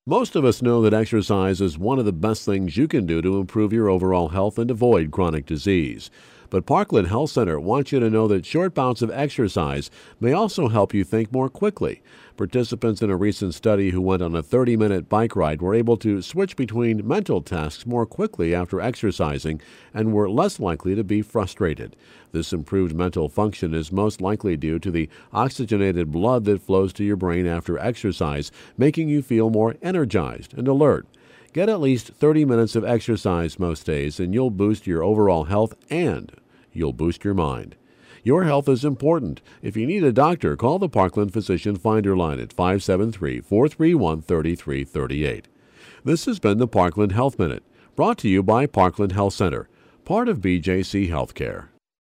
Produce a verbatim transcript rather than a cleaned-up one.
Most of us know that exercise is one of the best things you can do to improve your overall health and avoid chronic disease. But Parkland Health Center wants you to know that short bouts of exercise may also help you think more quickly. Participants in a recent study who went on a thirty-minute bike ride were able to switch between mental tasks more quickly after exercising and were less likely to be frustrated. This improved mental function is most likely due to the oxygenated blood that flows to your brain after exercise, making you feel more energized and alert. Get at least thirty minutes of exercise most days, and you'll boost your overall health and you'll boost your mind. Your health is important. If you need a doctor, call the Parkland Physician Finder line at five seven three, four three one, three three three eight. This has been the Parkland Health Minute, brought to you by Parkland Health Center, part of B J C Healthcare.